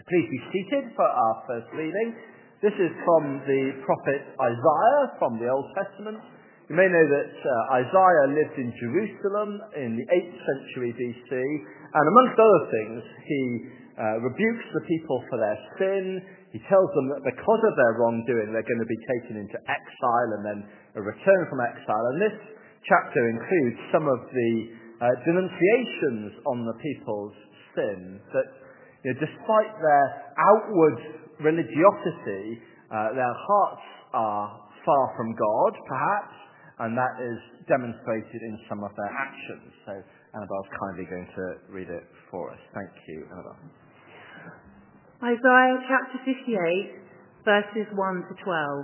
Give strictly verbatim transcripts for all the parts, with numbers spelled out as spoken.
Please be seated for our first reading. This is from the prophet Isaiah from the Old Testament. You may know that uh, Isaiah lived in Jerusalem in the eighth century B C, and amongst other things, he uh, rebukes the people for their sin. He tells them that because of their wrongdoing, they're going to be taken into exile and then a return from exile. And this chapter includes some of the uh, denunciations on the people's sin, that you know, despite their outward religiosity, uh, their hearts are far from God, perhaps, and that is demonstrated in some of their actions. So Annabelle's kindly going to read it for us. Thank you, Annabelle. Isaiah chapter fifty-eight, verses one to twelve.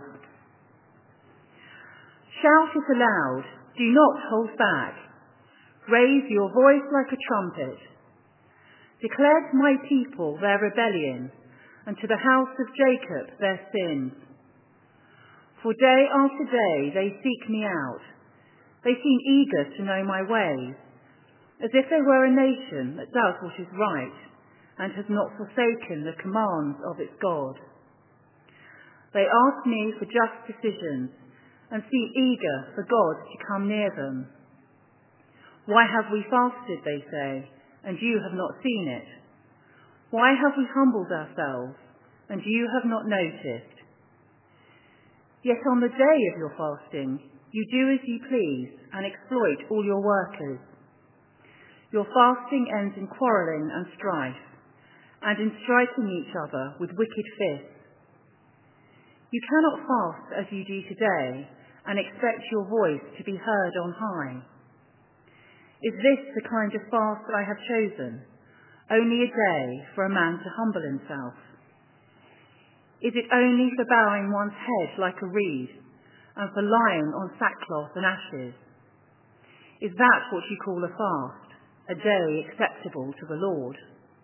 Shout it aloud, do not hold back. Raise your voice like a trumpet. Declare to my people their rebellion, and to the house of Jacob their sins. For day after day they seek me out. They seem eager to know my ways, as if they were a nation that does what is right, and has not forsaken the commands of its God. They ask me for just decisions, and seem eager for God to come near them. Why have we fasted, they say, and you have not seen it? Why have we humbled ourselves, and you have not noticed? Yet on the day of your fasting, you do as you please and exploit all your workers. Your fasting ends in quarrelling and strife, and in striking each other with wicked fists. You cannot fast as you do today, and expect your voice to be heard on high. Is this the kind of fast that I have chosen? Only a day for a man to humble himself? Is it only for bowing one's head like a reed, and for lying on sackcloth and ashes? Is that what you call a fast, a day acceptable to the Lord?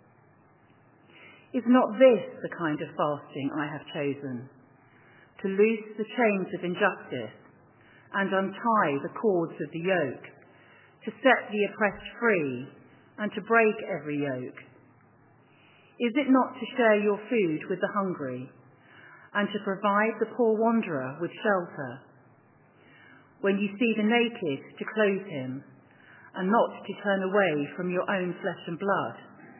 Is not this the kind of fasting I have chosen? To loose the chains of injustice, and untie the cords of the yoke, to set the oppressed free, and to break every yoke? Is it not to share your food with the hungry, and to provide the poor wanderer with shelter? When you see the naked, to clothe him, and not to turn away from your own flesh and blood?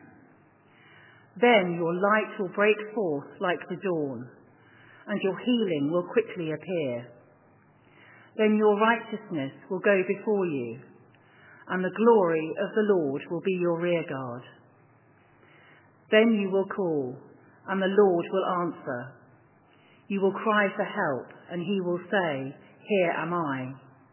Then your light will break forth like the dawn, and your healing will quickly appear. Then your righteousness will go before you, and the glory of the Lord will be your rearguard. Then you will call, and the Lord will answer. You will cry for help, and he will say, here am I.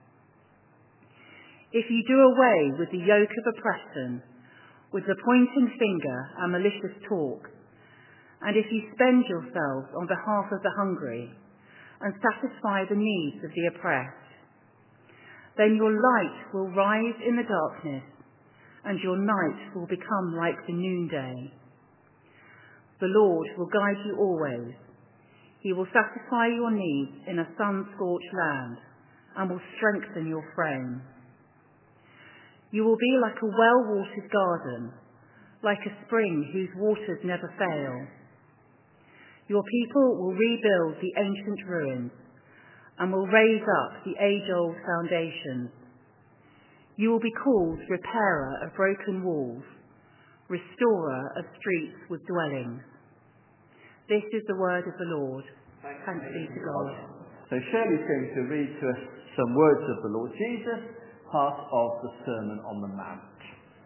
If you do away with the yoke of oppression, with the pointing finger and malicious talk, and if you spend yourselves on behalf of the hungry, and satisfy the needs of the oppressed, then your light will rise in the darkness, and your night will become like the noonday. The Lord will guide you always. He will satisfy your needs in a sun-scorched land, and will strengthen your frame. You will be like a well-watered garden, like a spring whose waters never fail. Your people will rebuild the ancient ruins, and will raise up the age-old foundations. You will be called repairer of broken walls, restorer of streets with dwellings. This is the word of the Lord. Thanks be to God. So Shirley's going to read to us some words of the Lord Jesus, part of the Sermon on the Mount.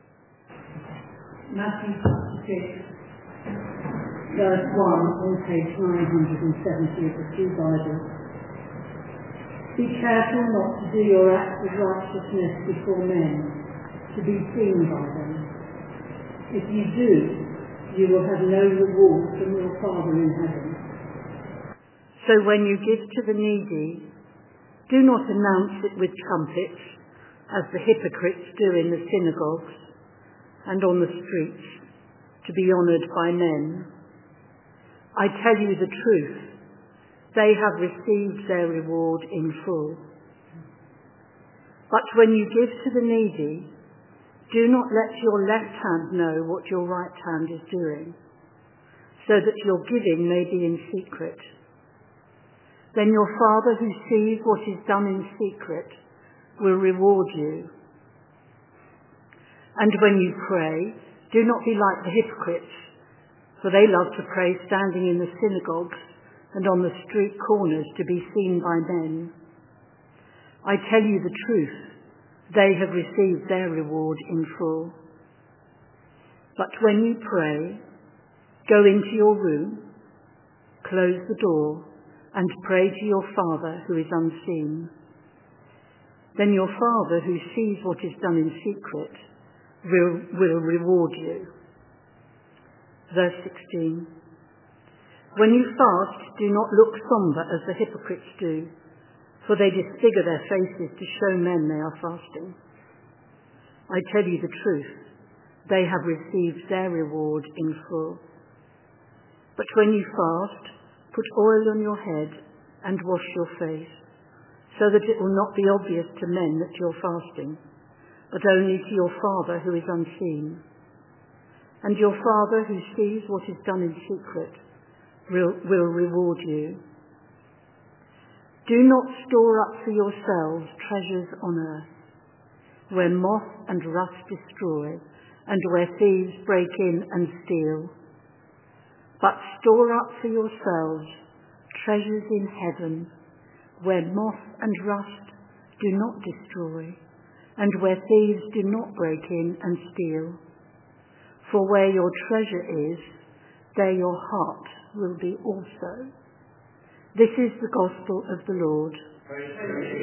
Matthew chapter six, verse one, on page nine hundred seventy of the Pew Bible. Be careful not to do your acts of righteousness before men, to be seen by them. If you do, you will have no reward from your Father in heaven. So when you give to the needy, do not announce it with trumpets, as the hypocrites do in the synagogues and on the streets, to be honoured by men. I tell you the truth, they have received their reward in full. But when you give to the needy, do not let your left hand know what your right hand is doing, so that your giving may be in secret. Then your Father who sees what is done in secret will reward you. And when you pray, do not be like the hypocrites, for they love to pray standing in the synagogues and on the street corners to be seen by men. I tell you the truth, they have received their reward in full. But when you pray, go into your room, close the door, and pray to your Father who is unseen. Then your Father who sees what is done in secret will, will reward you. Verse sixteen. When you fast, do not look sombre as the hypocrites do, for they disfigure their faces to show men they are fasting. I tell you the truth, they have received their reward in full. But when you fast, put oil on your head and wash your face, so that it will not be obvious to men that you're fasting, but only to your Father who is unseen. And your Father who sees what is done in secret will, will reward you. Do not store up for yourselves treasures on earth, where moth and rust destroy, and where thieves break in and steal. But store up for yourselves treasures in heaven, where moth and rust do not destroy, and where thieves do not break in and steal. For where your treasure is, there your heart will be also. This is the gospel of the Lord. Thank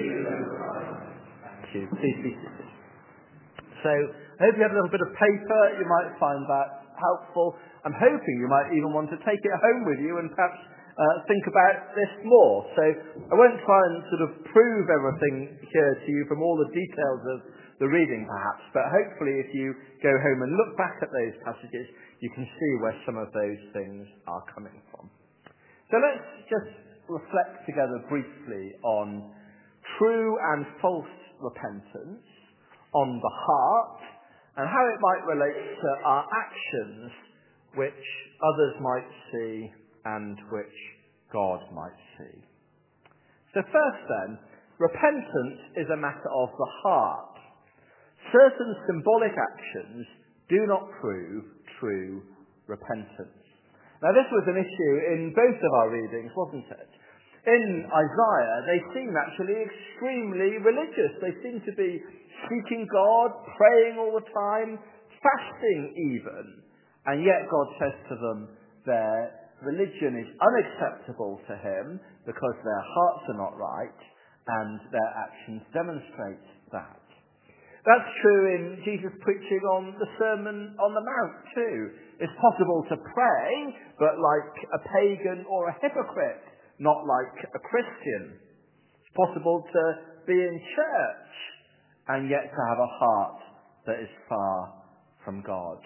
you. Please be seated. So, I hope you have a little bit of paper. You might find that helpful. I'm hoping you might even want to take it home with you and perhaps uh, think about this more. So, I won't try and sort of prove everything here to you from all the details of the reading perhaps, but hopefully if you go home and look back at those passages, you can see where some of those things are coming from. So let's just reflect together briefly on true and false repentance, on the heart, and how it might relate to our actions, which others might see and which God might see. So first then, repentance is a matter of the heart. Certain symbolic actions do not prove true repentance. Now this was an issue in both of our readings, wasn't it? In Isaiah, they seem actually extremely religious. They seem to be seeking God, praying all the time, fasting even. And yet God says to them, their religion is unacceptable to him because their hearts are not right and their actions demonstrate that. That's true in Jesus preaching on the Sermon on the Mount too. It's possible to pray, but like a pagan or a hypocrite, not like a Christian. It's possible to be in church and yet to have a heart that is far from God.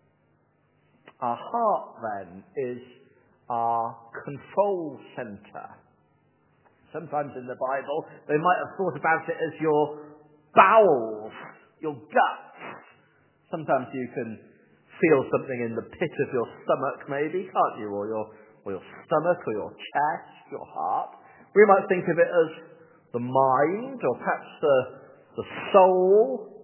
Our heart then is our control centre. Sometimes in the Bible they might have thought about it as your bowels, your guts. Sometimes you can feel something in the pit of your stomach maybe, can't you? Or your, or your stomach, or your chest, your heart. We might think of it as the mind, or perhaps the, the soul.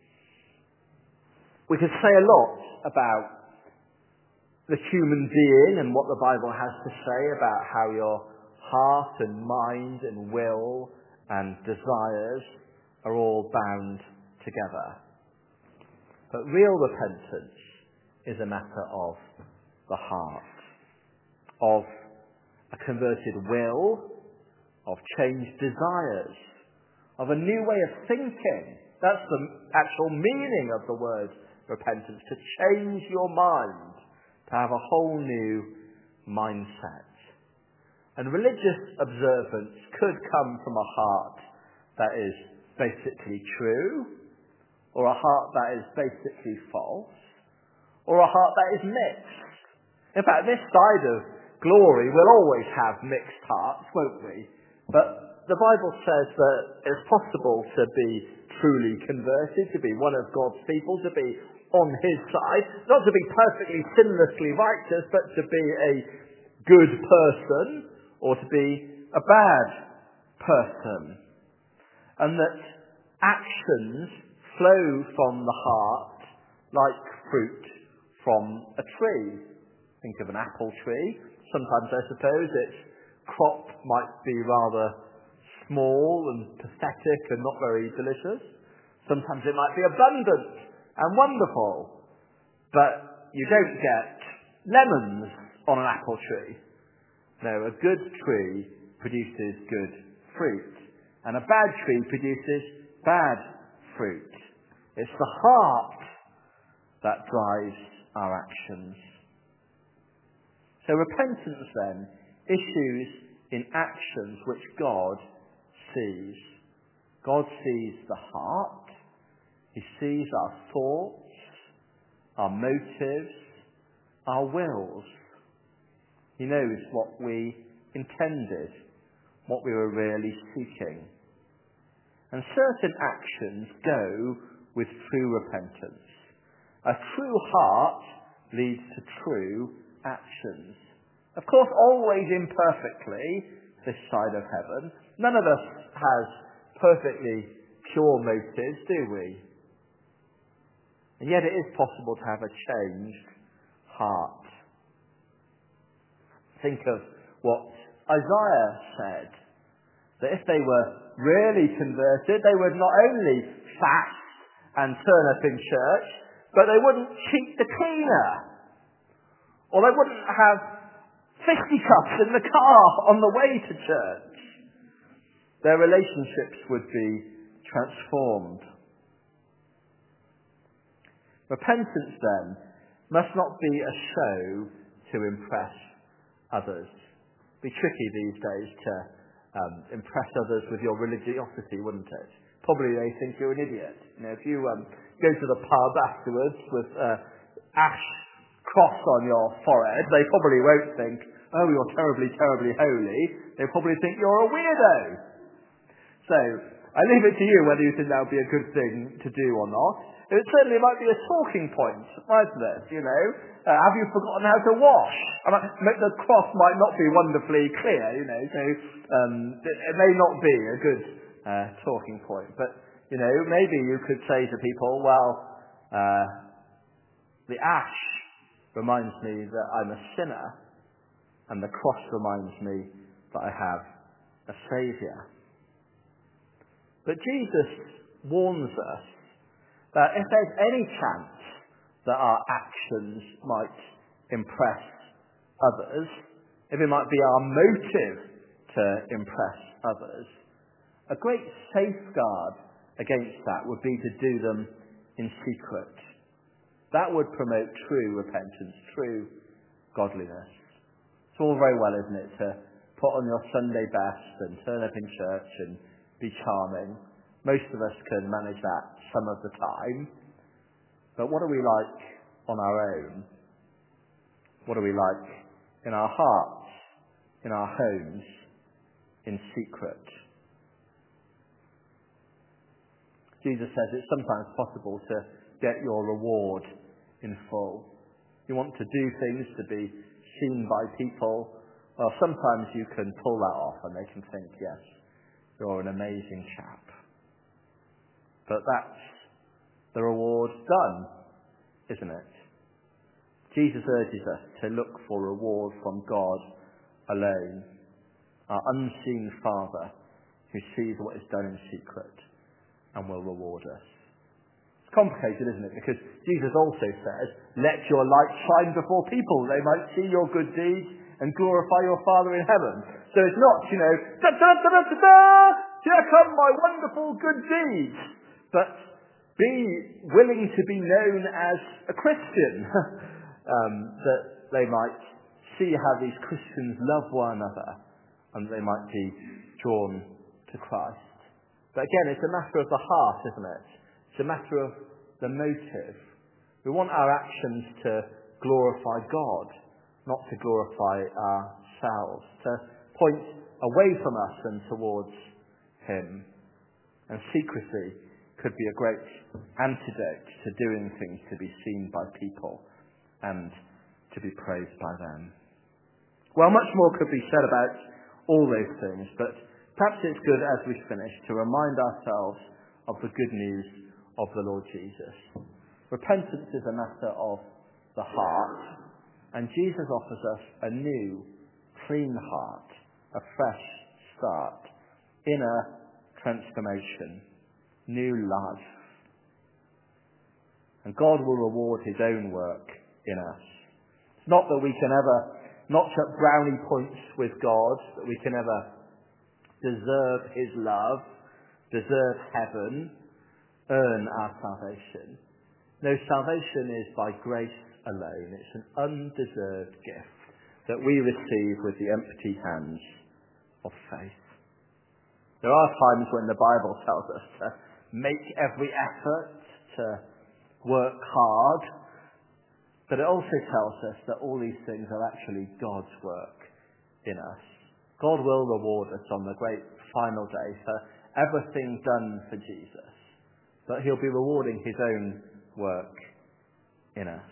We could say a lot about the human being and what the Bible has to say about how your heart and mind and will and desires are all bound together. But real repentance is a matter of the heart, of a converted will, of changed desires, of a new way of thinking. That's the actual meaning of the word repentance, to change your mind, to have a whole new mindset. And religious observance could come from a heart that is basically true, or a heart that is basically false, or a heart that is mixed. In fact, this side of glory will always have mixed hearts, won't we? But the Bible says that it's possible to be truly converted, to be one of God's people, to be on his side, not to be perfectly sinlessly righteous, but to be a good person or to be a bad person. And that actions flow from the heart like fruit from a tree. Think of an apple tree. Sometimes I suppose its crop might be rather small and pathetic and not very delicious. Sometimes it might be abundant and wonderful. But you don't get lemons on an apple tree. No, a good tree produces good fruit. And a bad tree produces bad fruit. It's the heart that drives our actions. So repentance then issues in actions which God sees. God sees the heart. He sees our thoughts, our motives, our wills. He knows what we intended, what we were really seeking. And certain actions go with true repentance. A true heart leads to true actions. Of course, always imperfectly, this side of heaven. None of us has perfectly pure motives, do we? And yet it is possible to have a changed heart. Think of what Isaiah said, that if they were really converted, they would not only fast and turn up in church, but they wouldn't cheat the cleaner. Or they wouldn't have fisticuffs in the car on the way to church. Their relationships would be transformed. Repentance, then, must not be a show to impress others. It'd be tricky these days to um, impress others with your religiosity, wouldn't it? Probably they think you're an idiot. You know, if you um, go to the pub afterwards with uh, ash cross on your forehead, they probably won't think, oh, you're terribly, terribly holy. They probably think you're a weirdo. So, I leave it to you whether you think that would be a good thing to do or not. It certainly might be a talking point, mightn't it? You know, uh, have you forgotten how to wash? I mean, the cross might not be wonderfully clear, you know, so um, it, it may not be a good uh, talking point. But, you know, maybe you could say to people, well, uh, the ash reminds me that I'm a sinner, and the cross reminds me that I have a Saviour. But Jesus warns us that if there's any chance that our actions might impress others, if it might be our motive to impress others, a great safeguard against that would be to do them in secret. That would promote true repentance, true godliness. It's all very well, isn't it, to put on your Sunday best and turn up in church and be charming. Most of us can manage that some of the time. But what are we like on our own? What are we like in our hearts, in our homes, in secret? Jesus says it's sometimes possible to get your reward in full. You want to do things to be seen by people. Well, sometimes you can pull that off and they can think, yes, you're an amazing chap. But that's the reward done, isn't it? Jesus urges us to look for reward from God alone, our unseen Father who sees what is done in secret and will reward us. It's complicated, isn't it? Because Jesus also says, let your light shine before people, they might see your good deeds and glorify your Father in heaven. So it's not, you know, da da da da da da, here come my wonderful good deeds. But be willing to be known as a Christian, um, that they might see how these Christians love one another and they might be drawn to Christ. But again, it's a matter of the heart, isn't it? It's a matter of the motive. We want our actions to glorify God, not to glorify ourselves, to point away from us and towards Him. And secrecy could be a great antidote to doing things to be seen by people and to be praised by them. Well, much more could be said about all those things, but perhaps it's good as we finish to remind ourselves of the good news of the Lord Jesus. Repentance is a matter of the heart, and Jesus offers us a new, clean heart, a fresh start, inner transformation, new life. And God will reward his own work in us. It's not that we can ever notch up brownie points with God, that we can ever deserve his love, deserve heaven, earn our salvation. No, salvation is by grace alone. It's an undeserved gift that we receive with the empty hands of faith. There are times when the Bible tells us to make every effort, to work hard, but it also tells us that all these things are actually God's work in us. God will reward us on the great final day for everything done for Jesus, but he'll be rewarding his own work in us.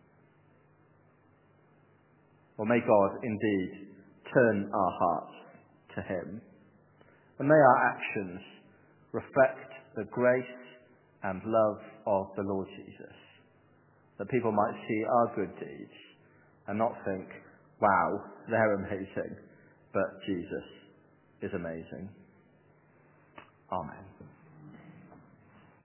Well, may God indeed turn our hearts to him, and may our actions reflect the grace and love of the Lord Jesus, that people might see our good deeds and not think, wow, they're amazing, but Jesus is amazing. Amen.